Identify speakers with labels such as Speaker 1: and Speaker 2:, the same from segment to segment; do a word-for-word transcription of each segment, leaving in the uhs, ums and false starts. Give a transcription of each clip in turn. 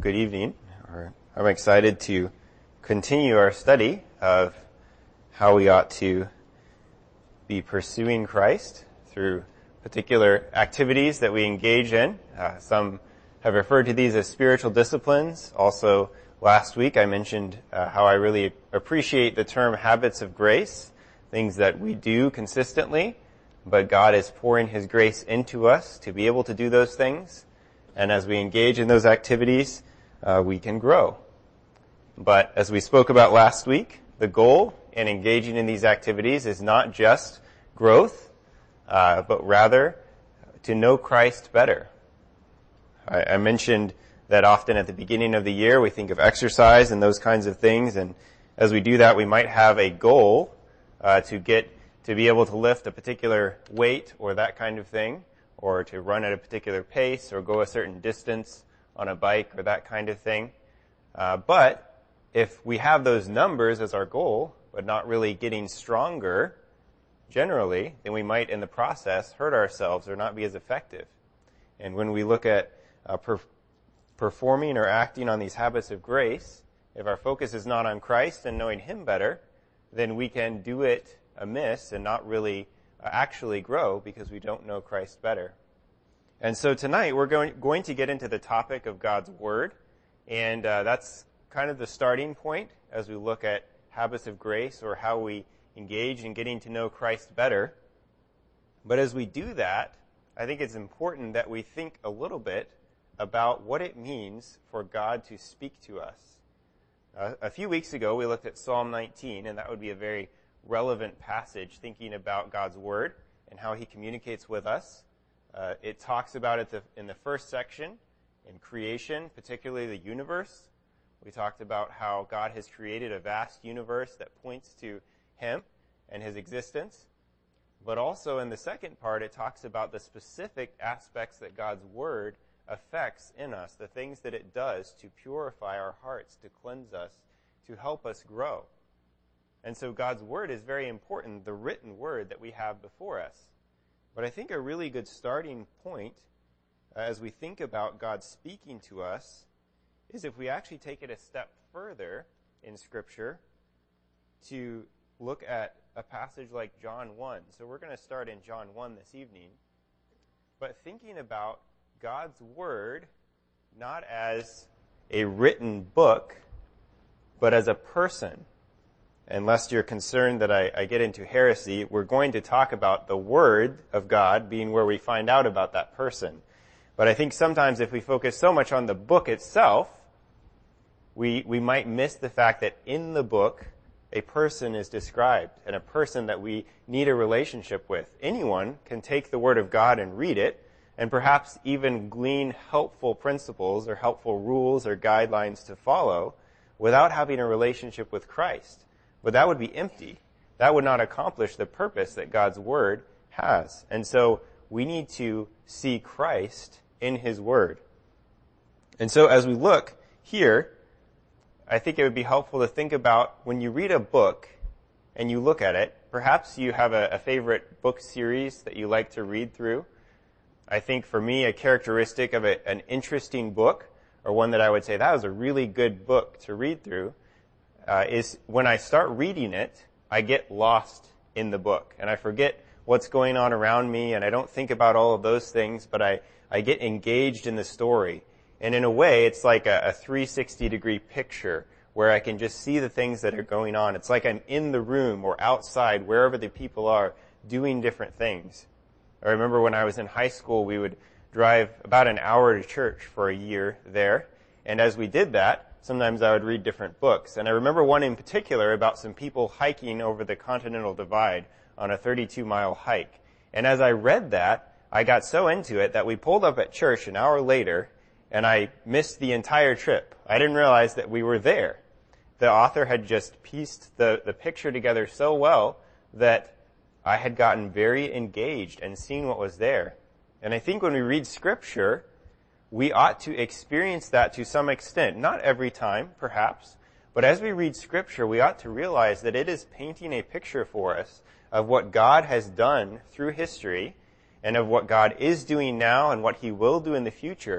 Speaker 1: good evening. I'm excited to continue our study of how we ought to be pursuing Christ through particular activities that we engage in. Uh, some have referred to these as spiritual disciplines. Also, last week I mentioned uh, how I really appreciate the term habits of grace, things that we do consistently, but God is pouring His grace into us to be able to do those things. And as we engage in those activities, uh, we can grow. But as we spoke about last week, the goal in engaging in these activities is not just growth, uh, but rather to know Christ better. I, I mentioned that often at the beginning of the year we think of exercise and those kinds of things, and as we do that we might have a goal uh, to get to be able to lift a particular weight or that kind of thing, or to run at a particular pace or go a certain distance on a bike or that kind of thing. Uh, but if we have those numbers as our goal, but not really getting stronger generally, then we might in the process hurt ourselves or not be as effective. And when we look at uh, per- performing or acting on these habits of grace, if our focus is not on Christ and knowing Him better, then we can do it amiss and not really uh, actually grow because we don't know Christ better. And so tonight we're going, going to get into the topic of God's Word, and uh, that's kind of the starting point as we look at habits of grace or how we engage in getting to know Christ better. But as we do that, I think it's important that we think a little bit about what it means for God to speak to us. Uh, a few weeks ago we looked at Psalm nineteen, and that would be a very relevant passage thinking about God's Word and how He communicates with us. Uh, it talks about it the, in the first section, in creation, particularly the universe. We talked about how God has created a vast universe that points to Him and His existence. But also in the second part, it talks about the specific aspects that God's Word affects in us, the things that it does to purify our hearts, to cleanse us, to help us grow. And so God's Word is very important, the written Word that we have before us. But I think a really good starting point uh, as we think about God speaking to us is if we actually take it a step further in Scripture to look at a passage like John one. So we're going to start in John one this evening. But thinking about God's Word not as a written book, but as a person. And lest you're concerned that I, I get into heresy, we're going to talk about the Word of God being where we find out about that person. But I think sometimes if we focus so much on the book itself, we we might miss the fact that in the book, a person is described, and a person that we need a relationship with. Anyone can take the Word of God and read it, and perhaps even glean helpful principles or helpful rules or guidelines to follow without having a relationship with Christ. But that would be empty. That would not accomplish the purpose that God's Word has. And so we need to see Christ in His Word. And so as we look here, I think it would be helpful to think about when you read a book and you look at it, perhaps you have a, a favorite book series that you like to read through. I think for me, a characteristic of a, an interesting book, or one that I would say that was a really good book to read through, Uh, is when I start reading it, I get lost in the book. And I forget what's going on around me, and I don't think about all of those things, but I, I get engaged in the story. And in a way, it's like a, a three sixty degree picture where I can just see the things that are going on. It's like I'm in the room or outside, wherever the people are, doing different things. I remember when I was in high school, we would drive about an hour to church for a year there. And as we did that, sometimes I would read different books. And I remember one in particular about some people hiking over the Continental Divide on a thirty-two mile hike. And as I read that, I got so into it that we pulled up at church an hour later, and I missed the entire trip. I didn't realize that we were there. The author had just pieced the, the picture together so well that I had gotten very engaged and seen what was there. And I think when we read Scripture, we ought to experience that to some extent. Not every time, perhaps, but as we read Scripture, we ought to realize that it is painting a picture for us of what God has done through history and of what God is doing now and what He will do in the future.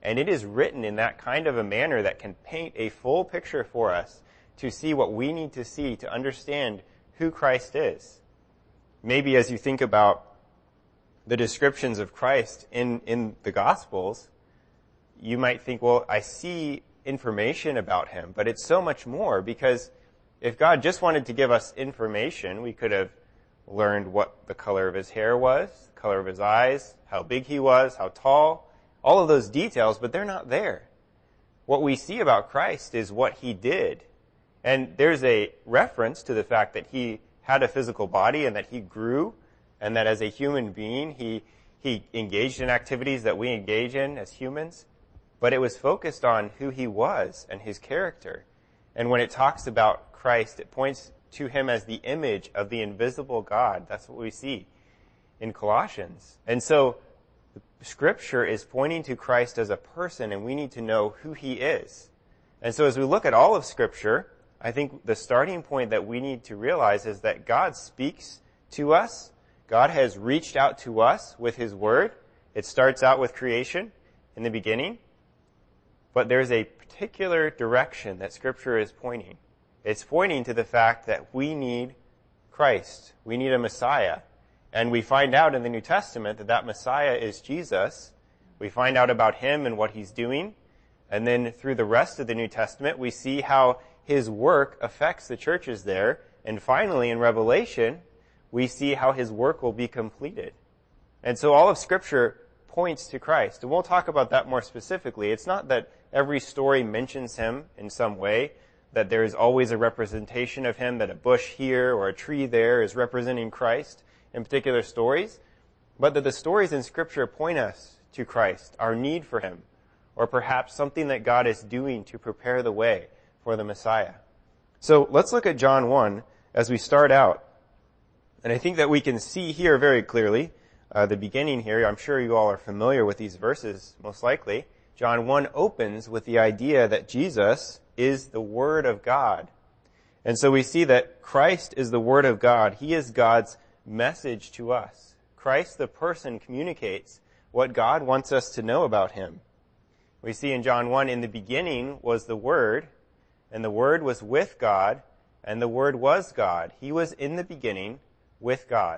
Speaker 1: And it is written in that kind of a manner that can paint a full picture for us to see what we need to see to understand who Christ is. Maybe as you think about the descriptions of Christ in, in the Gospels, you might think, well, I see information about him, but it's so much more, because if God just wanted to give us information, we could have learned what the color of his hair was, the color of his eyes, how big he was, how tall, all of those details, but they're not there. What we see about Christ is what he did. And there's a reference to the fact that he had a physical body and that he grew, and that as a human being, he, he engaged in activities that we engage in as humans. But it was focused on who he was and his character. And when it talks about Christ, it points to him as the image of the invisible God. That's what we see in Colossians. And so Scripture is pointing to Christ as a person, and we need to know who he is. And so as we look at all of Scripture, I think the starting point that we need to realize is that God speaks to us. God has reached out to us with his word. It starts out with creation in the beginning. But there's a particular direction that Scripture is pointing. It's pointing to the fact that we need Christ. We need a Messiah. And we find out in the New Testament that that Messiah is Jesus. We find out about him and what he's doing. And then through the rest of the New Testament, we see how his work affects the churches there. And finally, in Revelation, we see how his work will be completed. And so all of Scripture points to Christ. And we'll talk about that more specifically. It's not that every story mentions him in some way, that there is always a representation of him, that a bush here or a tree there is representing Christ in particular stories, but that the stories in Scripture point us to Christ, our need for him, or perhaps something that God is doing to prepare the way for the Messiah. So let's look at John one as we start out. And I think that we can see here very clearly, uh, the beginning here. I'm sure you all are familiar with these verses, most likely. John one opens with the idea that Jesus is the Word of God. And so we see that Christ is the Word of God. He is God's message to us. Christ, the person, communicates what God wants us to know about him. We see in John one, in the beginning was the Word, and the Word was with God, and the Word was God. He was in the beginning with God.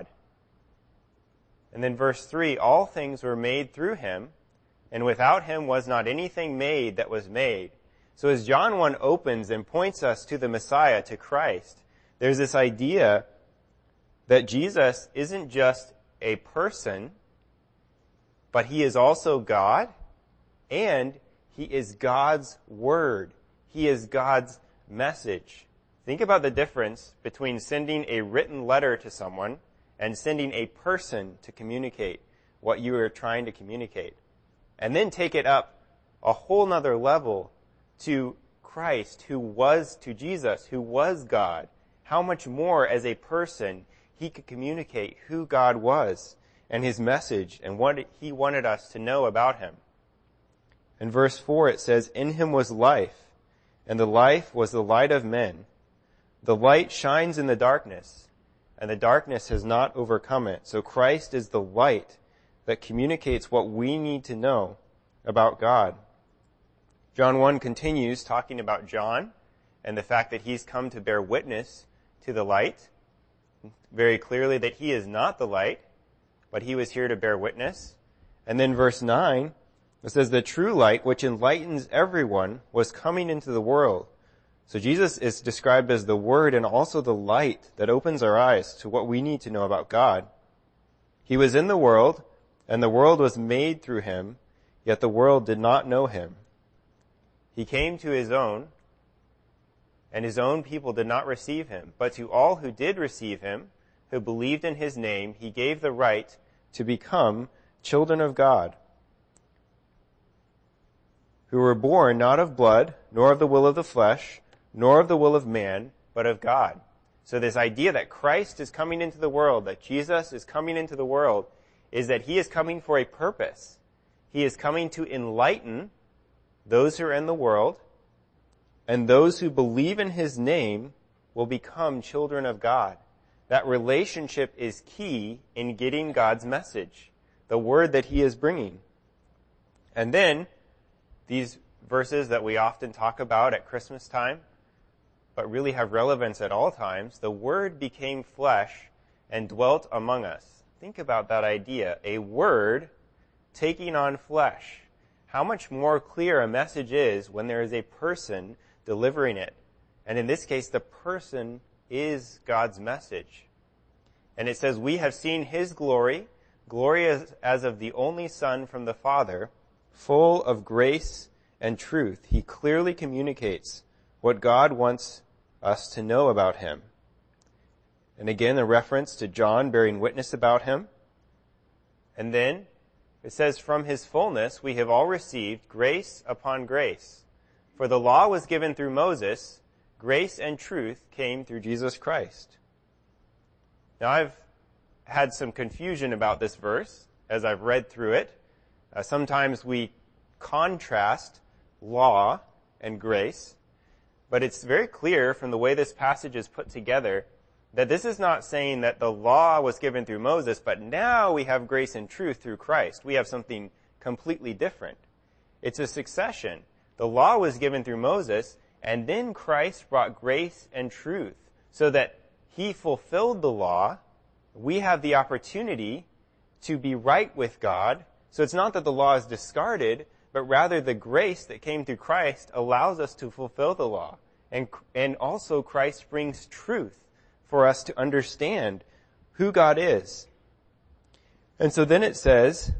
Speaker 1: And then verse three, all things were made through him, and without him was not anything made that was made. So as John one opens and points us to the Messiah, to Christ, there's this idea that Jesus isn't just a person, but he is also God, and he is God's Word. He is God's message. Think about the difference between sending a written letter to someone and sending a person to communicate what you are trying to communicate. And then take it up a whole nother level to Christ, who was, to Jesus, who was God. How much more as a person he could communicate who God was and his message and what he wanted us to know about him. In verse four it says, in him was life, and the life was the light of men. The light shines in the darkness, and the darkness has not overcome it. So Christ is the light that communicates what we need to know about God. John one continues talking about John and the fact that he's come to bear witness to the light. Very clearly that he is not the light, but he was here to bear witness. And then verse nine, it says, the true light, which enlightens everyone, was coming into the world. So Jesus is described as the Word and also the light that opens our eyes to what we need to know about God. He was in the world, and the world was made through him, yet the world did not know him. He came to his own, and his own people did not receive him. But to all who did receive him, who believed in his name, he gave the right to become children of God, who were born not of blood, nor of the will of the flesh, nor of the will of man, but of God. So this idea that Christ is coming into the world, that Jesus is coming into the world, is that he is coming for a purpose. He is coming to enlighten those who are in the world, and those who believe in his name will become children of God. That relationship is key in getting God's message, the word that he is bringing. And then these verses that we often talk about at Christmas time, but really have relevance at all times, the Word became flesh and dwelt among us. Think about that idea, a Word taking on flesh. How much more clear a message is when there is a person delivering it. And in this case, the person is God's message. And it says, we have seen his glory, glory as, as of the only Son from the Father, full of grace and truth. He clearly communicates what God wants us to know about him. And again, a reference to John bearing witness about him. And then it says, from his fullness we have all received grace upon grace. For the law was given through Moses, grace and truth came through Jesus Christ. Now I've had some confusion about this verse as I've read through it. Uh, sometimes we contrast law and grace, but it's very clear from the way this passage is put together that this is not saying that the law was given through Moses, but now we have grace and truth through Christ. We have something completely different. It's a succession. The law was given through Moses, and then Christ brought grace and truth so that he fulfilled the law. We have the opportunity to be right with God. So it's not that the law is discarded, but rather the grace that came through Christ allows us to fulfill the law. And, and also Christ brings truth for us to understand who God is. And so then it says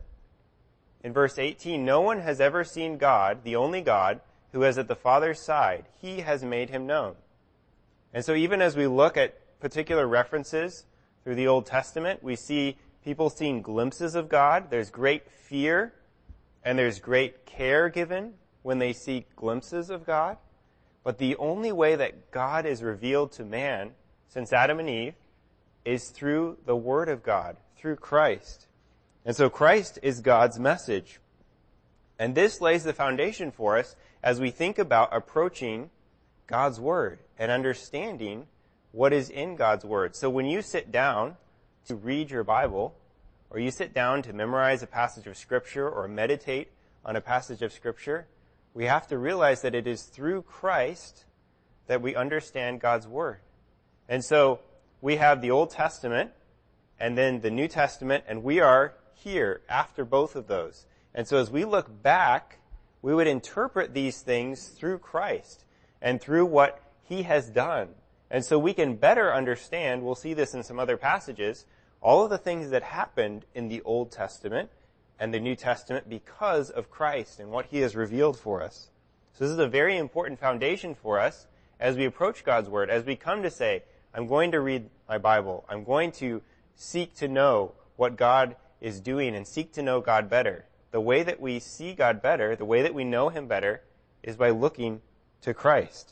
Speaker 1: in verse eighteen, no one has ever seen God, the only God, who is at the Father's side. He has made him known. And so even as we look at particular references through the Old Testament, we see people seeing glimpses of God. There's great fear and there's great care given when they see glimpses of God. But the only way that God is revealed to man since Adam and Eve is through the Word of God, through Christ. And so Christ is God's message. And this lays the foundation for us as we think about approaching God's Word and understanding what is in God's Word. So when you sit down to read your Bible, or you sit down to memorize a passage of Scripture or meditate on a passage of Scripture, we have to realize that it is through Christ that we understand God's Word. And so we have the Old Testament and then the New Testament, and we are here after both of those. And so as we look back, we would interpret these things through Christ and through what he has done. And so we can better understand, we'll see this in some other passages, all of the things that happened in the Old Testament and the New Testament because of Christ and what he has revealed for us. So this is a very important foundation for us as we approach God's Word, as we come to say, I'm going to read my Bible. I'm going to seek to know what God is doing and seek to know God better. The way that we see God better, the way that we know him better, is by looking to Christ.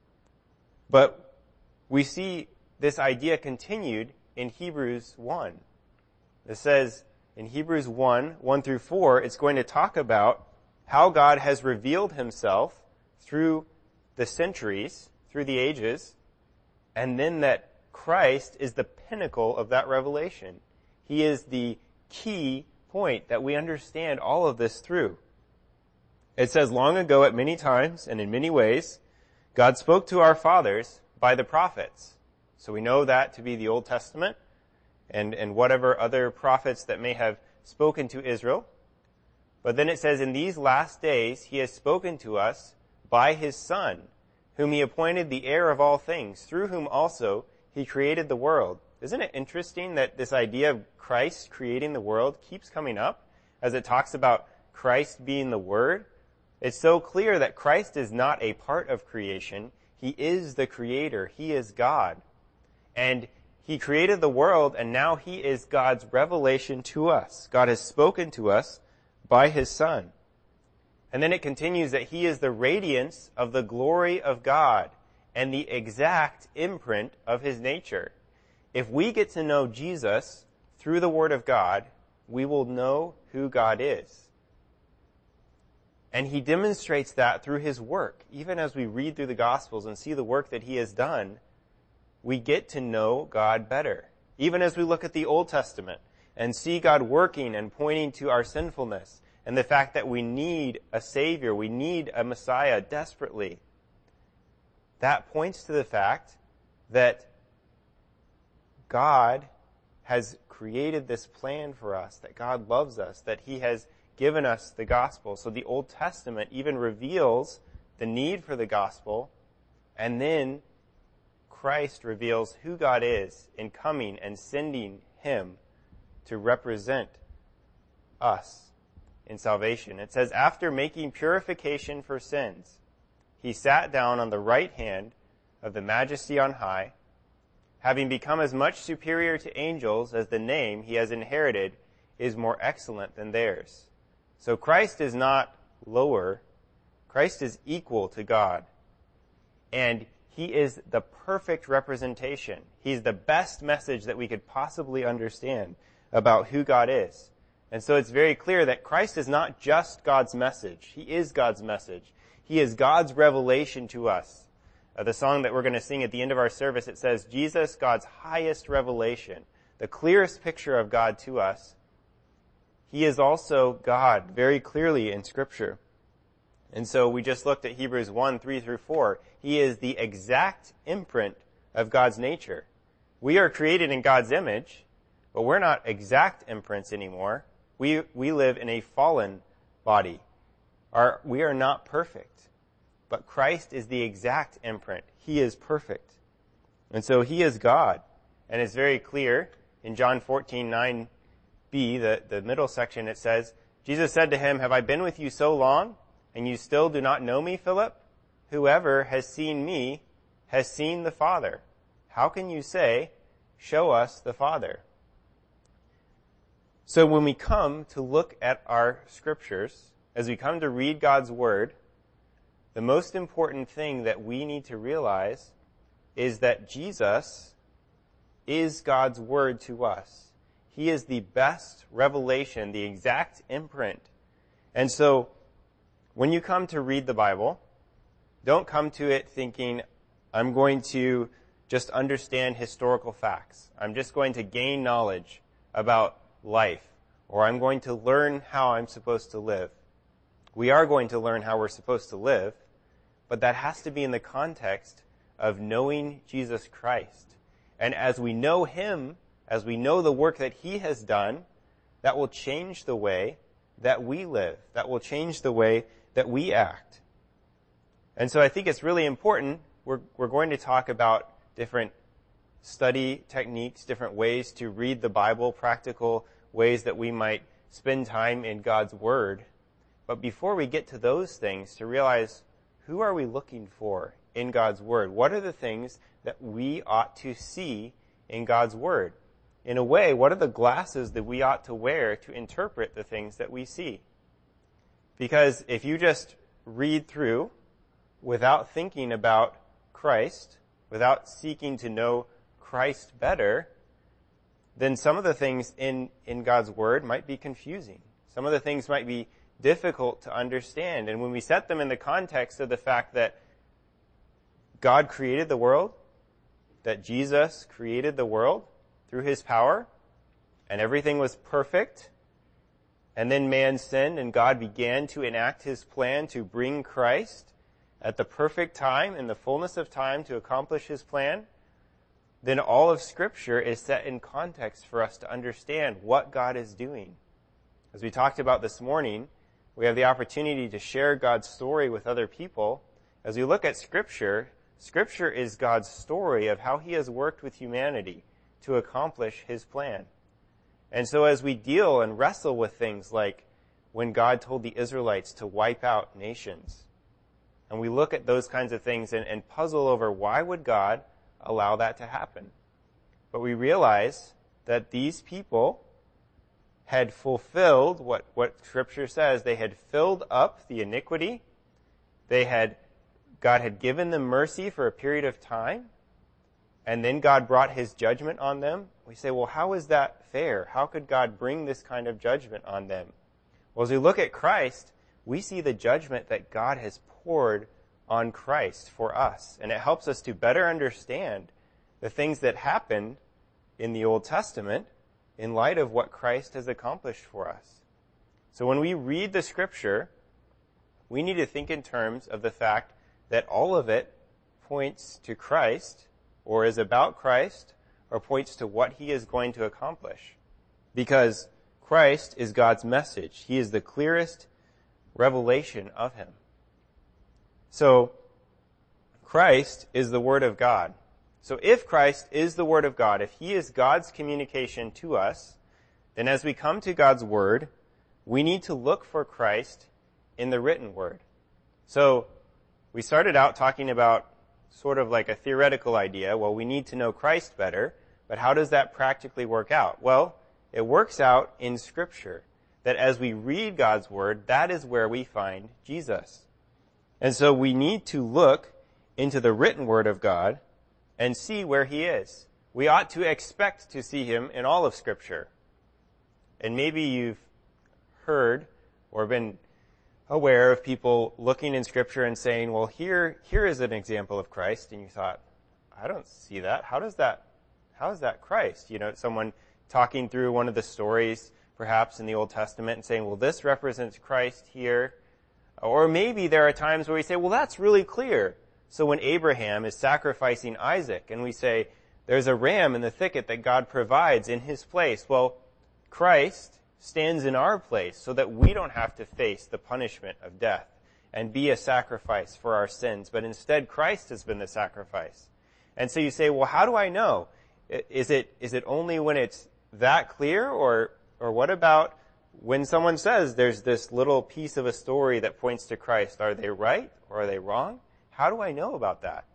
Speaker 1: But we see this idea continued in Hebrews one. It says in Hebrews one, one through four, it's going to talk about how God has revealed himself through the centuries, through the ages, and then that Christ is the pinnacle of that revelation. He is the key point that we understand all of this through. It says, long ago at many times and in many ways, God spoke to our fathers by the prophets. So we know that to be the Old Testament and, and whatever other prophets that may have spoken to Israel. But then it says, in these last days, he has spoken to us by his Son, whom he appointed the heir of all things, through whom also he created the world. Isn't it interesting that this idea of Christ creating the world keeps coming up as it talks about Christ being the Word? It's so clear that Christ is not a part of creation. He is the Creator. He is God. And he created the world, and now he is God's revelation to us. God has spoken to us by his Son. And then it continues that he is the radiance of the glory of God and the exact imprint of his nature. If we get to know Jesus through the Word of God, we will know who God is. And he demonstrates that through his work. Even as we read through the Gospels and see the work that he has done, we get to know God better. Even as we look at the Old Testament and see God working and pointing to our sinfulness, and the fact that we need a Savior, we need a Messiah desperately, that points to the fact that God has created this plan for us, that God loves us, that he has given us the gospel. So the Old Testament even reveals the need for the gospel, and then Christ reveals who God is in coming and sending him to represent us in salvation. It says, after making purification for sins, he sat down on the right hand of the Majesty on high, having become as much superior to angels as the name he has inherited is more excellent than theirs. So Christ is not lower. Christ is equal to God. And he is the perfect representation. He's the best message that we could possibly understand about who God is. And so it's very clear that Christ is not just God's message. He is God's message. He is God's revelation to us. Uh, the song that we're going to sing at the end of our service, it says, Jesus, God's highest revelation, the clearest picture of God to us. He is also God very clearly in Scripture. And so we just looked at Hebrews one, three through four. He is the exact imprint of God's nature. We are created in God's image, but we're not exact imprints anymore. We, we live in a fallen body. Our, we are not perfect. But Christ is the exact imprint. He is perfect. And so he is God. And it's very clear in John fourteen, nine b, the, the middle section, it says, Jesus said to him, have I been with you so long, and you still do not know me, Philip? Whoever has seen me has seen the Father. How can you say, show us the Father? So when we come to look at our scriptures, as we come to read God's word, the most important thing that we need to realize is that Jesus is God's word to us. He is the best revelation, the exact imprint. And so when you come to read the Bible, don't come to it thinking, I'm going to just understand historical facts. I'm just going to gain knowledge about life, or I'm going to learn how I'm supposed to live. We are going to learn how we're supposed to live, but that has to be in the context of knowing Jesus Christ. And as we know him, as we know the work that he has done, that will change the way that we live. That will change the way that we act. And so I think it's really important. We're, we're going to talk about different study techniques, different ways to read the Bible, practical ways that we might spend time in God's word. But before we get to those things, to realize, who are we looking for in God's word? What are the things that we ought to see in God's word? In a way, what are the glasses that we ought to wear to interpret the things that we see? Because if you just read through without thinking about Christ, without seeking to know Christ better, then some of the things in, in God's word might be confusing. Some of the things might be difficult to understand. And when we set them in the context of the fact that God created the world, that Jesus created the world through his power, and everything was perfect, and then man sinned and God began to enact his plan to bring Christ at the perfect time, in the fullness of time, to accomplish his plan, then all of Scripture is set in context for us to understand what God is doing. As we talked about this morning, we have the opportunity to share God's story with other people. As we look at Scripture, Scripture is God's story of how he has worked with humanity to accomplish his plan. And so as we deal and wrestle with things like when God told the Israelites to wipe out nations, and we look at those kinds of things and, and puzzle over why would God allow that to happen? But we realize that these people had fulfilled what, what Scripture says. They had filled up the iniquity. They had, God had given them mercy for a period of time, and then God brought his judgment on them. We say, well, how is that fair? How could God bring this kind of judgment on them? Well, as we look at Christ, we see the judgment that God has poured on Christ for us. And it helps us to better understand the things that happened in the Old Testament in light of what Christ has accomplished for us. So when we read the scripture, we need to think in terms of the fact that all of it points to Christ, or is about Christ, or points to what he is going to accomplish. Because Christ is God's message. He is the clearest revelation of him. So, Christ is the Word of God. So if Christ is the Word of God, if he is God's communication to us, then as we come to God's Word, we need to look for Christ in the written Word. So, we started out talking about sort of like a theoretical idea. Well, we need to know Christ better, but how does that practically work out? Well, it works out in Scripture, that as we read God's Word, that is where we find Jesus. And so we need to look into the written Word of God and see where he is. We ought to expect to see him in all of Scripture. And maybe you've heard or been aware of people looking in Scripture and saying, well, here, here is an example of Christ. And you thought, I don't see that. How does that, how is that Christ? You know, someone talking through one of the stories, perhaps in the Old Testament, and saying, well, this represents Christ here. Or maybe there are times where we say, well, that's really clear. So when Abraham is sacrificing Isaac, and we say, there's a ram in the thicket that God provides in his place. Well, Christ stands in our place so that we don't have to face the punishment of death and be a sacrifice for our sins, but instead Christ has been the sacrifice. And so you say, well, how do I know? Is it, is it only when it's that clear, or, or what about when someone says there's this little piece of a story that points to Christ? Are they right or are they wrong? How do I know about that?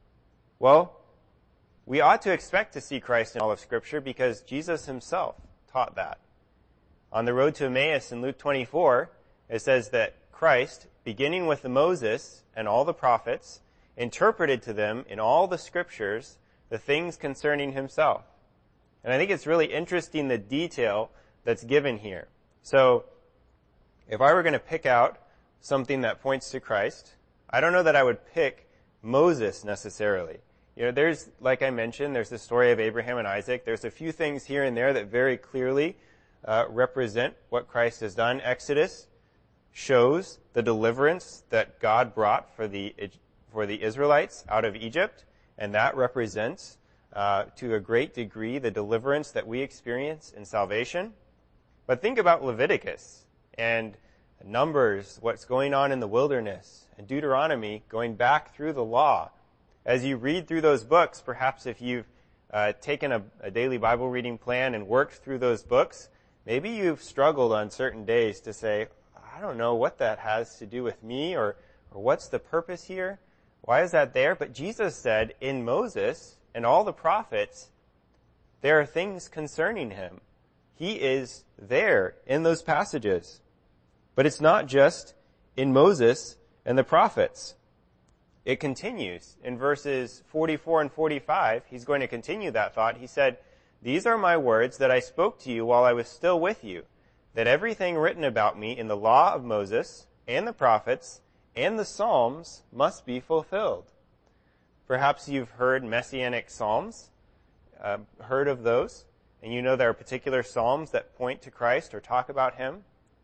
Speaker 1: Well, we ought to expect to see Christ in all of Scripture because Jesus himself taught that. On the road to Emmaus in Luke twenty-four, it says that Christ, beginning with Moses and all the prophets, interpreted to them in all the Scriptures the things concerning himself. And I think it's really interesting the detail that's given here. So, if I were going to pick out something that points to Christ, I don't know that I would pick Moses necessarily. You know, there's, like I mentioned, there's the story of Abraham and Isaac. There's a few things here and there that very clearly uh, represent what Christ has done. Exodus shows the deliverance that God brought for the for the Israelites out of Egypt, and that represents uh, to a great degree the deliverance that we experience in salvation. But think about Leviticus and Numbers, what's going on in the wilderness, and Deuteronomy, going back through the law. As you read through those books, perhaps if you've uh, taken a, a daily Bible reading plan and worked through those books, maybe you've struggled on certain days to say, I don't know what that has to do with me, or, or what's the purpose here? Why is that there? But Jesus said in Moses and all the prophets, there are things concerning him. He is there in those passages. But it's not just in Moses and the prophets. It continues in verses forty-four and forty-five. He's going to continue that thought. He said, these are my words that I spoke to you while I was still with you, that everything written about me in the law of Moses and the prophets and the Psalms must be fulfilled. Perhaps you've heard messianic psalms, uh, heard of those, and you know there are particular psalms that point to Christ or talk about him.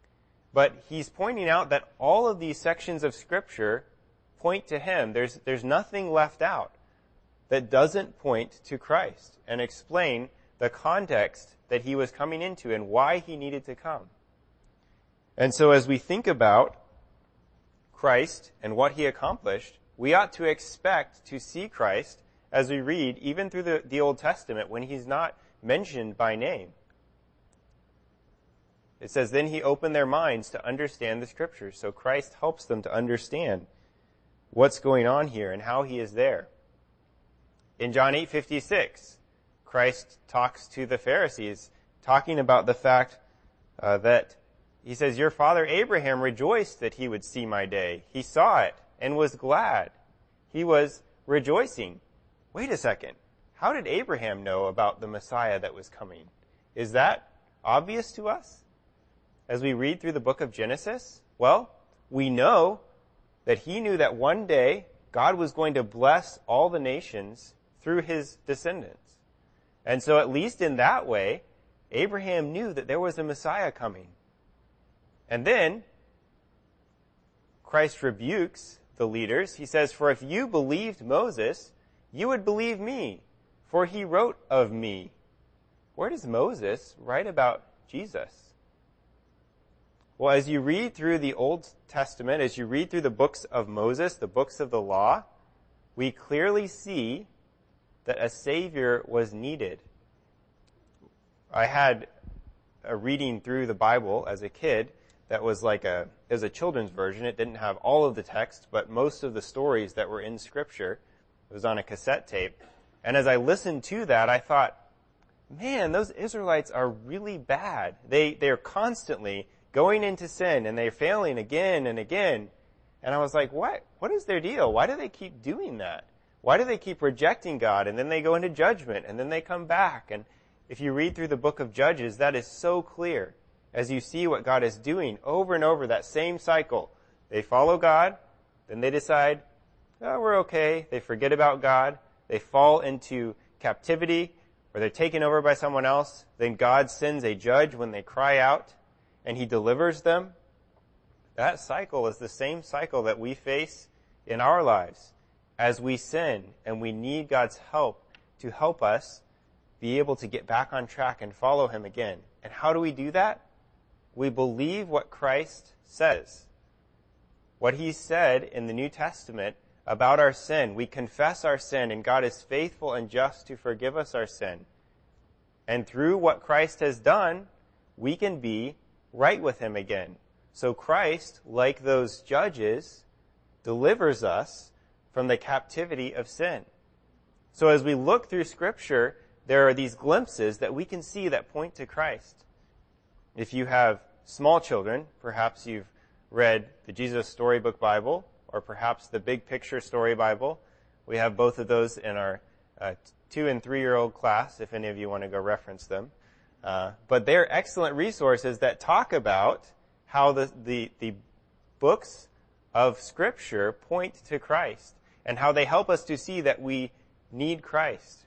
Speaker 1: But he's pointing out that all of these sections of Scripture point to him. There's, there's nothing left out that doesn't point to Christ and explain the context that he was coming into and why he needed to come. And so as we think about Christ and what he accomplished, we ought to expect to see Christ as we read, even through the, the Old Testament, when he's not mentioned by name. It says, then he opened their minds to understand the Scriptures. So Christ helps them to understand what's going on here and how he is there. In John eight fifty-six, Christ talks to the Pharisees, talking about the fact uh, that he says, your father Abraham rejoiced that he would see my day. He saw it and was glad. He was rejoicing. Wait a second. How did Abraham know about the Messiah that was coming? Is that obvious to us as we read through the book of Genesis? Well, we know that he knew that one day God was going to bless all the nations through his descendants. And so at least in that way, Abraham knew that there was a Messiah coming. And then Christ rebukes the leaders. He says, "For if you believed Moses, you would believe me, for he wrote of me." Where does Moses write about Jesus? Well, as you read through the Old Testament, as you read through the books of Moses, the books of the law, we clearly see that a Savior was needed. I had a reading through the Bible as a kid that was like a, it was a children's version. It didn't have all of the text, but most of the stories that were in Scripture. It was on a cassette tape. And as I listened to that, I thought, man, those Israelites are really bad. They, they're constantly going into sin and they're failing again and again. And I was like, what? What is their deal? Why do they keep doing that? Why do they keep rejecting God? And then they go into judgment and then they come back. And if you read through the book of Judges, that is so clear as you see what God is doing over and over, that same cycle. They follow God, then they decide, oh, we're okay. They forget about God. They fall into captivity, or they're taken over by someone else. Then God sends a judge when they cry out, and he delivers them. That cycle is the same cycle that we face in our lives as we sin, and we need God's help to help us be able to get back on track and follow him again. And how do we do that? We believe what Christ says. What he said in the New Testament about our sin. We confess our sin, and God is faithful and just to forgive us our sin. And through what Christ has done, we can be right with him again. So Christ, like those judges, delivers us from the captivity of sin. So as we look through Scripture, there are these glimpses that we can see that point to Christ. If you have small children, perhaps you've read the Jesus Storybook Bible, or perhaps the Big Picture Story Bible. We have both of those in our uh, two- and three-year-old class, if any of you want to go reference them. Uh, but they're excellent resources that talk about how the, the, the books of Scripture point to Christ and how they help us to see that we need Christ.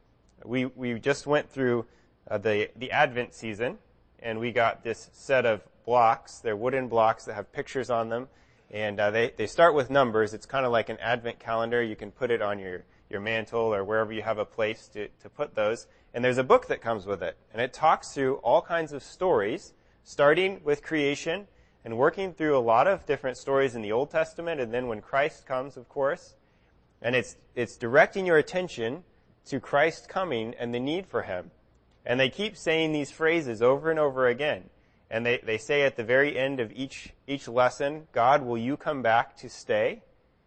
Speaker 1: We we just went through uh, the, the Advent season, and we got this set of blocks. They're wooden blocks that have pictures on them. And uh, they, they start with numbers. It's kind of like an Advent calendar. You can put it on your, your mantle or wherever you have a place to, to put those. And there's a book that comes with it. And it talks through all kinds of stories, starting with creation and working through a lot of different stories in the Old Testament, and then when Christ comes, of course. And it's it's directing your attention to Christ coming and the need for him. And they keep saying these phrases over and over again. And they, they say at the very end of each, each lesson, God, will you come back to stay?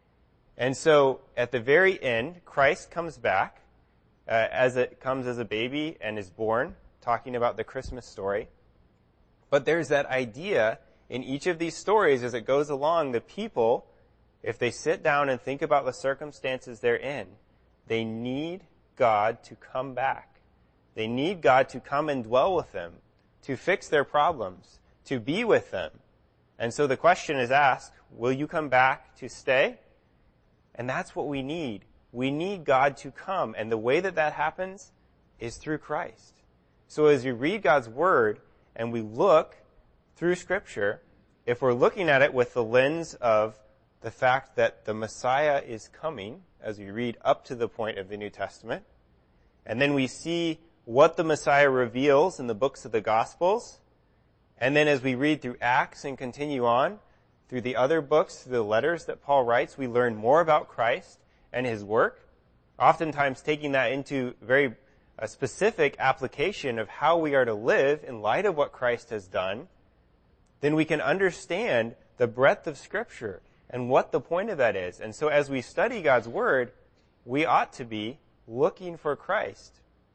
Speaker 1: And so at the very end, Christ comes back, uh, as it comes as a baby and is born, talking about the Christmas story. But there's that idea in each of these stories as it goes along, the people, if they sit down and think about the circumstances they're in, they need God to come back. They need God to come and dwell with them, to fix their problems, to be with them. And so the question is asked, will you come back to stay? And that's what we need. We need God to come. And the way that that happens is through Christ. So as we read God's Word and we look through Scripture, if we're looking at it with the lens of the fact that the Messiah is coming, as we read up to the point of the New Testament, and then we see what the Messiah reveals in the books of the Gospels. And then as we read through Acts and continue on through the other books, through the letters that Paul writes, we learn more about Christ and his work, oftentimes taking that into very a specific application of how we are to live in light of what Christ has done. Then we can understand the breadth of Scripture and what the point of that is. And so as we study God's Word, we ought to be looking for Christ.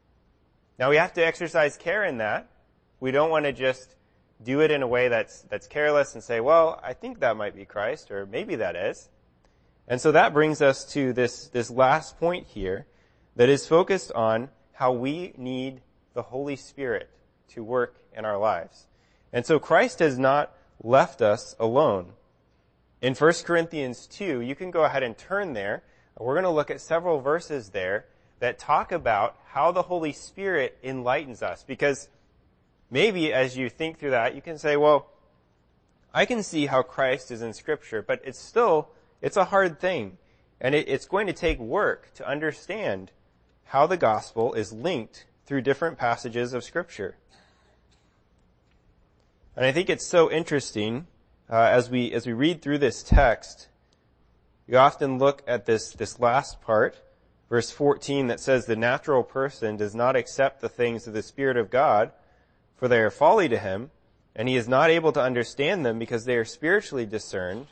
Speaker 1: Now we have to exercise care in that. We don't want to just do it in a way that's that's careless and say, well, I think that might be Christ, or maybe that is. And so that brings us to this, this last point here that is focused on how we need the Holy Spirit to work in our lives. And so Christ has not left us alone. In First Corinthians two, you can go ahead and turn there. We're going to look at several verses there that talk about how the Holy Spirit enlightens us. Because maybe as you think through that, you can say, well, I can see how Christ is in Scripture, but it's still, it's a hard thing. And it, it's going to take work to understand how the gospel is linked through different passages of Scripture. And I think it's so interesting, uh, as we, as we read through this text, you often look at this, this last part, verse fourteen, that says, the natural person does not accept the things of the Spirit of God, for they are folly to him, and he is not able to understand them because they are spiritually discerned.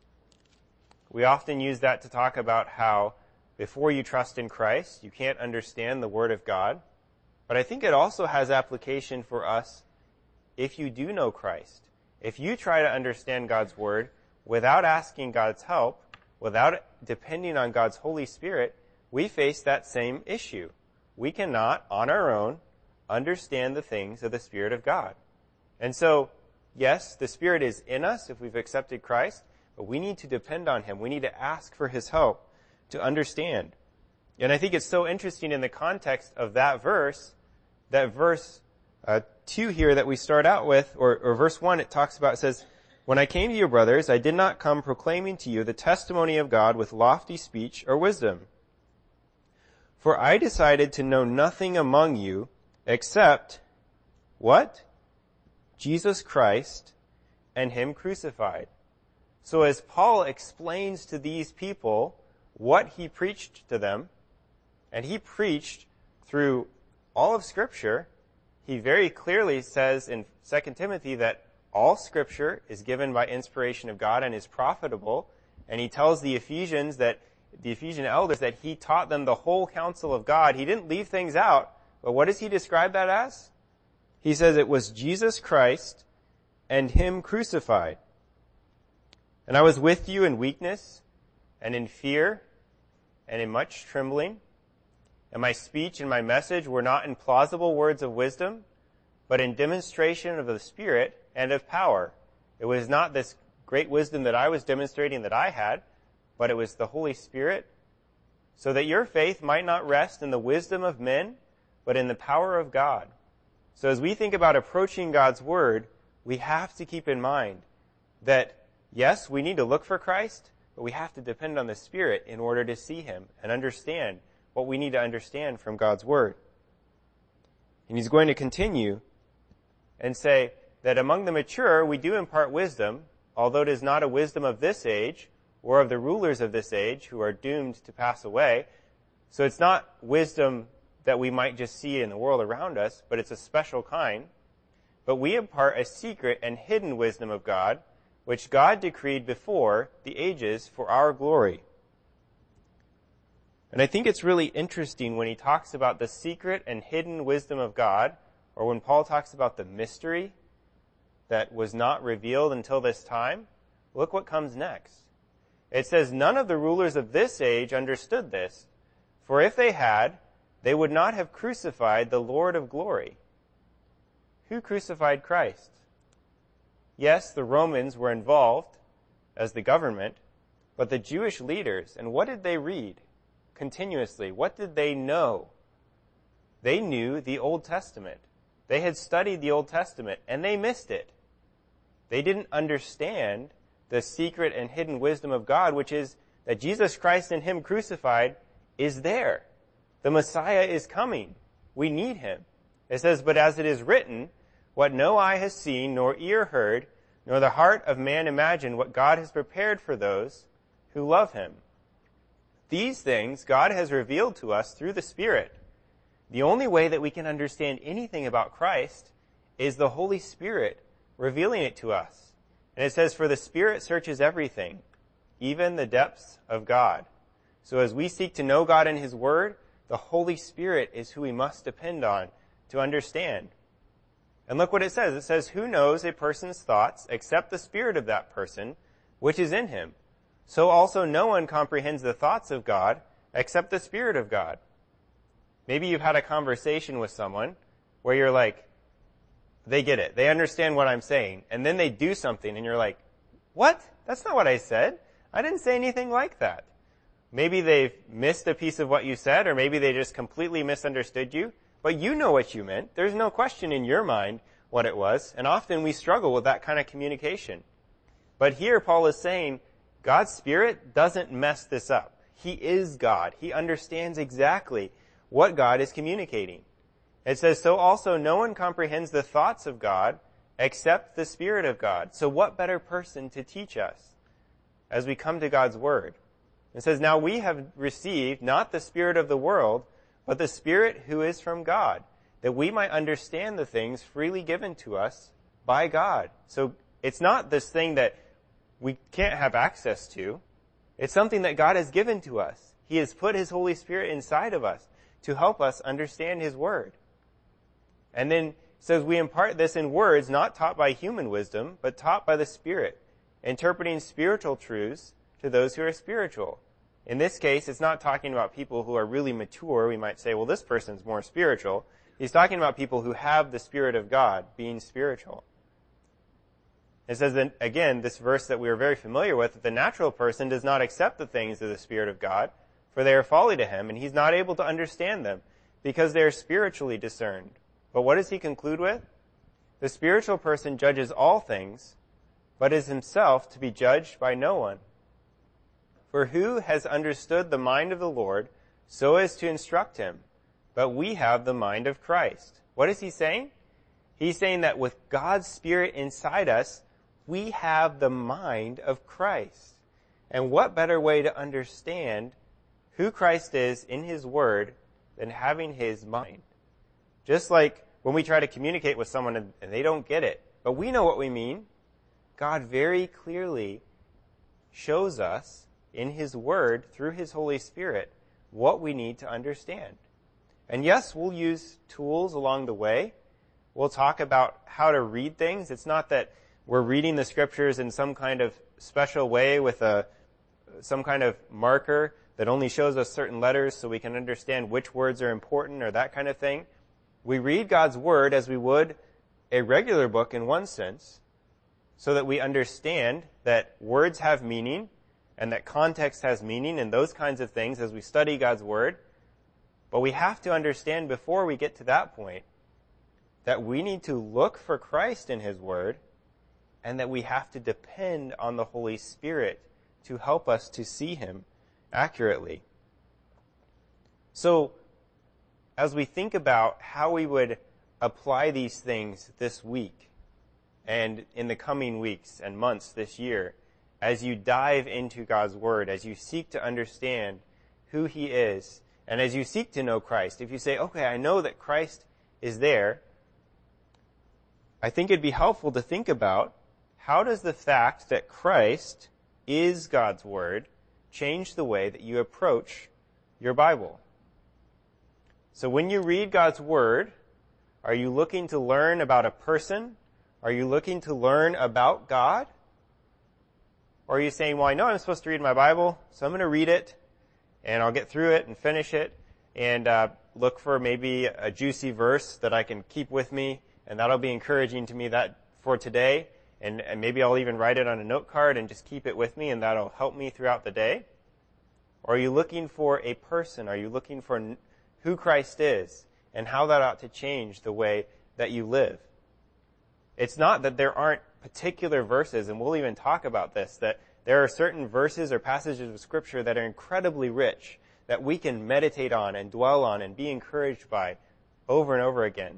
Speaker 1: We often use that to talk about how before you trust in Christ, you can't understand the Word of God. But I think it also has application for us if you do know Christ. If you try to understand God's Word without asking God's help, without depending on God's Holy Spirit, we face that same issue. We cannot, on our own, understand the things of the Spirit of God. And so, yes, the Spirit is in us if we've accepted Christ, but we need to depend on Him. We need to ask for His help to understand. And I think it's so interesting in the context of that verse, that verse uh, two here that we start out with, or, or verse one, it talks about, it says, when I came to you, brothers, I did not come proclaiming to you the testimony of God with lofty speech or wisdom. For I decided to know nothing among you except, what? Jesus Christ and Him crucified. So as Paul explains to these people what he preached to them, and he preached through all of Scripture, he very clearly says in Second Timothy that all Scripture is given by inspiration of God and is profitable. And he tells the Ephesians that, the Ephesian elders, that he taught them the whole counsel of God. He didn't leave things out. But what does he describe that as? He says it was Jesus Christ and Him crucified. And I was with you in weakness and in fear and in much trembling. And my speech and my message were not in plausible words of wisdom, but in demonstration of the Spirit and of power. It was not this great wisdom that I was demonstrating that I had, but it was the Holy Spirit, so that your faith might not rest in the wisdom of men, but in the power of God. So as we think about approaching God's Word, we have to keep in mind that, yes, we need to look for Christ, but we have to depend on the Spirit in order to see Him and understand what we need to understand from God's Word. And he's going to continue and say that among the mature we do impart wisdom, although it is not a wisdom of this age or of the rulers of this age who are doomed to pass away. So it's not wisdom that we might just see in the world around us, but it's a special kind. But we impart a secret and hidden wisdom of God, which God decreed before the ages for our glory. And I think it's really interesting when he talks about the secret and hidden wisdom of God, or when Paul talks about the mystery that was not revealed until this time. Look what comes next. It says, none of the rulers of this age understood this, for if they had, they would not have crucified the Lord of glory. Who crucified Christ? Yes, the Romans were involved as the government, but the Jewish leaders, and what did they read continuously? What did they know? They knew the Old Testament. They had studied the Old Testament, and they missed it. They didn't understand the secret and hidden wisdom of God, which is that Jesus Christ and Him crucified is there. The Messiah is coming. We need Him. It says, but as it is written, what no eye has seen, nor ear heard, nor the heart of man imagined, what God has prepared for those who love Him. These things God has revealed to us through the Spirit. The only way that we can understand anything about Christ is the Holy Spirit revealing it to us. And it says, for the Spirit searches everything, even the depths of God. So as we seek to know God in His Word, the Holy Spirit is who we must depend on to understand. And look what it says. It says, who knows a person's thoughts except the spirit of that person, which is in him? So also no one comprehends the thoughts of God except the Spirit of God. Maybe you've had a conversation with someone where you're like, they get it. They understand what I'm saying. And then they do something and you're like, what? That's not what I said. I didn't say anything like that. Maybe they've missed a piece of what you said, or maybe they just completely misunderstood you. But you know what you meant. There's no question in your mind what it was. And often we struggle with that kind of communication. But here Paul is saying God's Spirit doesn't mess this up. He is God. He understands exactly what God is communicating. It says, so also no one comprehends the thoughts of God except the Spirit of God. So what better person to teach us as we come to God's Word? It says, now we have received not the spirit of the world, but the Spirit who is from God, that we might understand the things freely given to us by God. So it's not this thing that we can't have access to. It's something that God has given to us. He has put His Holy Spirit inside of us to help us understand His Word. And then it says we impart this in words not taught by human wisdom, but taught by the Spirit, interpreting spiritual truths to those who are spiritual. In this case, it's not talking about people who are really mature. We might say, well, this person's more spiritual. He's talking about people who have the Spirit of God being spiritual. It says that, again, this verse that we are very familiar with, that the natural person does not accept the things of the Spirit of God, for they are folly to him, and he's not able to understand them, because they are spiritually discerned. But what does he conclude with? The spiritual person judges all things, but is himself to be judged by no one. For who has understood the mind of the Lord so as to instruct him? But we have the mind of Christ. What is he saying? He's saying that with God's Spirit inside us, we have the mind of Christ. And what better way to understand who Christ is in His Word than having His mind? Just like when we try to communicate with someone and they don't get it, but we know what we mean, God very clearly shows us in His Word, through His Holy Spirit, what we need to understand. And yes, we'll use tools along the way. We'll talk about how to read things. It's not that we're reading the Scriptures in some kind of special way with a some kind of marker that only shows us certain letters so we can understand which words are important or that kind of thing. We read God's Word as we would a regular book in one sense, so that we understand that words have meaning and that context has meaning and those kinds of things as we study God's Word. But we have to understand before we get to that point that we need to look for Christ in His Word and that we have to depend on the Holy Spirit to help us to see Him accurately. So, as we think about how we would apply these things this week and in the coming weeks and months this year, as you dive into God's Word, as you seek to understand who He is, and as you seek to know Christ, if you say, okay, I know that Christ is there, I think it'd be helpful to think about how does the fact that Christ is God's Word change the way that you approach your Bible? So when you read God's Word, are you looking to learn about a person? Are you looking to learn about God? Or are you saying, well, I know I'm supposed to read my Bible, so I'm going to read it, and I'll get through it and finish it, and uh, look for maybe a juicy verse that I can keep with me, and that'll be encouraging to me that for today, and, and maybe I'll even write it on a note card and just keep it with me, and that'll help me throughout the day? Or are you looking for a person? Are you looking for who Christ is and how that ought to change the way that you live? It's not that there aren't particular verses, and we'll even talk about this, that there are certain verses or passages of Scripture that are incredibly rich, that we can meditate on and dwell on and be encouraged by over and over again.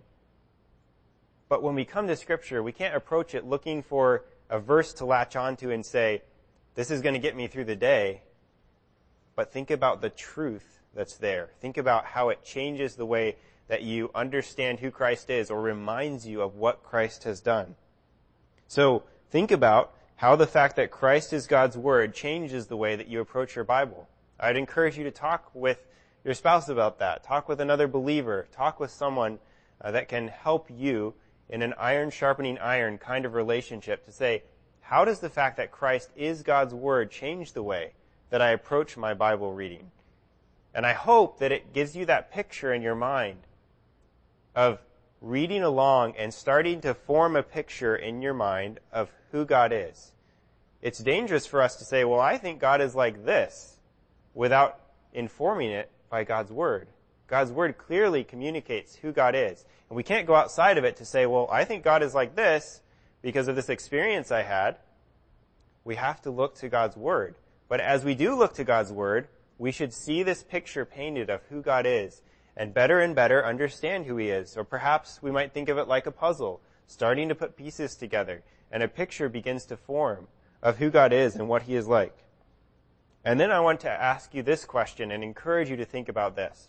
Speaker 1: But when we come to Scripture, we can't approach it looking for a verse to latch onto and say, this is going to get me through the day. But think about the truth that's there. Think about how it changes the way that you understand who Christ is or reminds you of what Christ has done. So think about how the fact that Christ is God's Word changes the way that you approach your Bible. I'd encourage you to talk with your spouse about that. Talk with another believer. Talk with someone uh, that can help you in an iron sharpening iron kind of relationship to say, how does the fact that Christ is God's Word change the way that I approach my Bible reading? And I hope that it gives you that picture in your mind of reading along and starting to form a picture in your mind of who God is. It's dangerous for us to say, well, I think God is like this, without informing it by God's Word. God's Word clearly communicates who God is. And we can't go outside of it to say, well, I think God is like this because of this experience I had. we have to look to God's Word. But as we do look to God's Word, we should see this picture painted of who God is and better and better understand who He is. Or perhaps we might think of it like a puzzle, starting to put pieces together, and a picture begins to form of who God is and what He is like. And then I want to ask you this question and encourage you to think about this.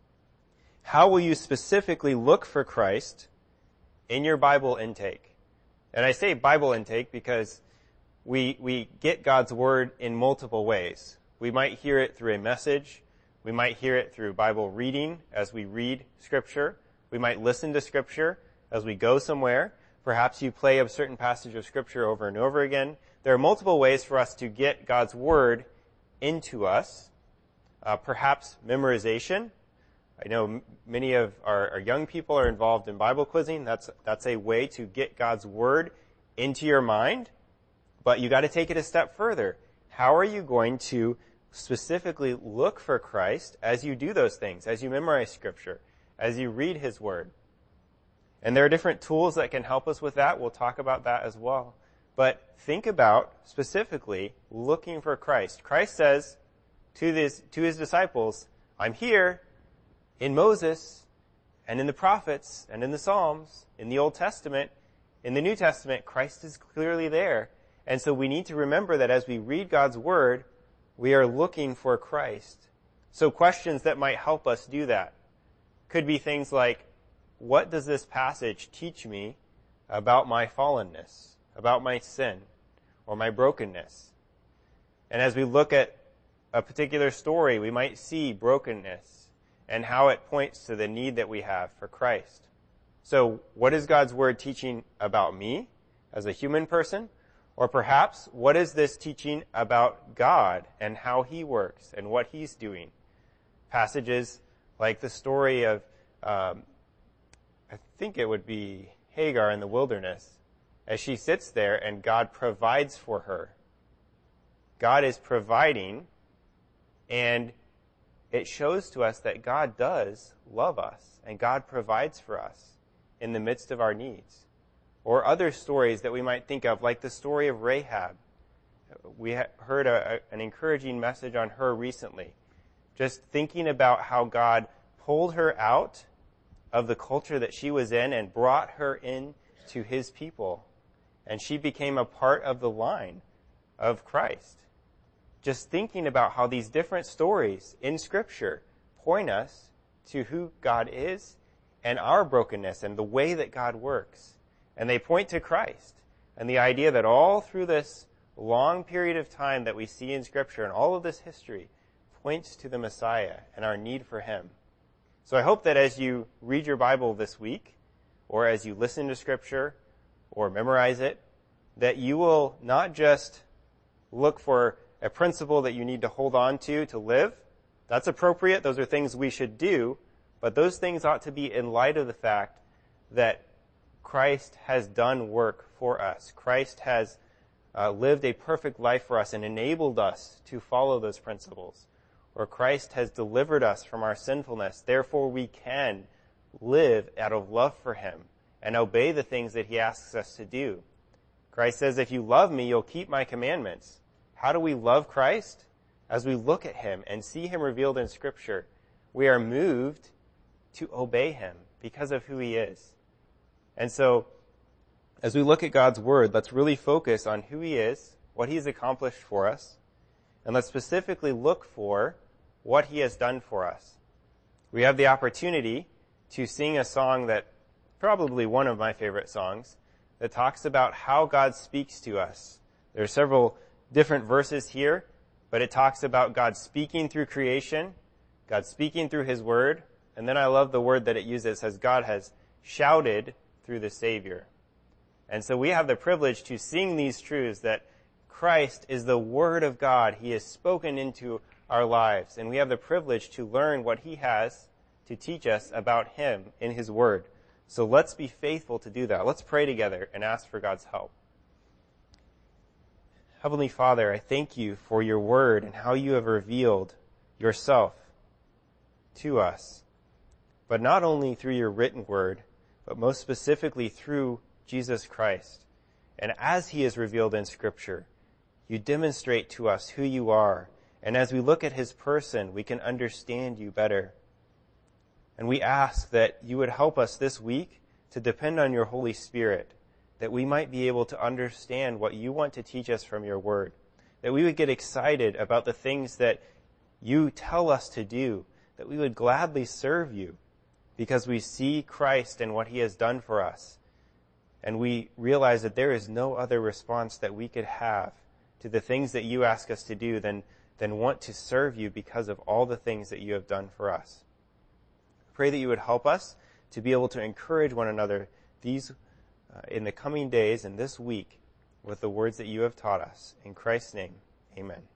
Speaker 1: How will you specifically look for Christ in your Bible intake? And I say Bible intake because we we get God's Word in multiple ways. We might hear it through a message. We might hear it through Bible reading as we read Scripture. We might listen to Scripture as we go somewhere. Perhaps you play a certain passage of Scripture over and over again. There are multiple ways for us to get God's Word into us. Uh, perhaps memorization. I know m- many of our, our young people are involved in Bible quizzing. That's that's a way to get God's Word into your mind. But you got to take it a step further. How are you going to specifically look for Christ as you do those things, as you memorize Scripture, as you read His Word? And there are different tools that can help us with that. We'll talk about that as well. But think about specifically looking for Christ. Christ says to this, to His disciples, I'm here in Moses and in the prophets and in the Psalms, in the Old Testament, in the New Testament. Christ is clearly there. And so we need to remember that as we read God's Word, we are looking for Christ. So questions that might help us do that could be things like, what does this passage teach me about my fallenness, about my sin, or my brokenness? And as we look at a particular story, we might see brokenness and how it points to the need that we have for Christ. So what is God's Word teaching about me as a human person? Or perhaps, what is this teaching about God and how He works and what He's doing? Passages like the story of, um, I think it would be Hagar in the wilderness, as she sits there and God provides for her. God is providing, and it shows to us that God does love us, and God provides for us in the midst of our needs. Or other stories that we might think of, like the story of Rahab. We ha- heard a, a, an encouraging message on her recently. Just thinking about how God pulled her out of the culture that she was in and brought her in to His people. And she became a part of the line of Christ. Just thinking about how these different stories in Scripture point us to who God is and our brokenness and the way that God works. And they point to Christ and the idea that all through this long period of time that we see in Scripture and all of this history points to the Messiah and our need for Him. So I hope that as you read your Bible this week, or as you listen to Scripture or memorize it, that you will not just look for a principle that you need to hold on to to live. That's appropriate. Those are things we should do. But those things ought to be in light of the fact that Christ has done work for us. Christ has uh, lived a perfect life for us and enabled us to follow those principles. Or Christ has delivered us from our sinfulness. Therefore, we can live out of love for Him and obey the things that He asks us to do. Christ says, if you love me, you'll keep my commandments. How do we love Christ? As we look at Him and see Him revealed in Scripture, we are moved to obey Him because of who He is. And so, as we look at God's Word, let's really focus on who He is, what He's accomplished for us, and let's specifically look for what He has done for us. We have the opportunity to sing a song that, probably one of my favorite songs, that talks about how God speaks to us. There are several different verses here, but it talks about God speaking through creation, God speaking through His Word, and then I love the word that it uses. It says God has shouted through the Savior. And so we have the privilege to sing these truths that Christ is the Word of God. He has spoken into our lives. And we have the privilege to learn what He has to teach us about Him in His Word. So let's be faithful to do that. Let's pray together and ask for God's help. Heavenly Father, I thank You for Your Word and how You have revealed Yourself to us. But not only through Your written Word, but most specifically through Jesus Christ. And as He is revealed in Scripture, you demonstrate to us who you are. And as we look at his person, we can understand you better. And we ask that you would help us this week to depend on your Holy Spirit, that we might be able to understand what you want to teach us from your word, that we would get excited about the things that you tell us to do, that we would gladly serve you because we see Christ and what he has done for us. And we realize that there is no other response that we could have to the things that you ask us to do than, than want to serve you because of all the things that you have done for us. Pray that you would help us to be able to encourage one another these uh, in the coming days and this week with the words that you have taught us. In Christ's name, amen.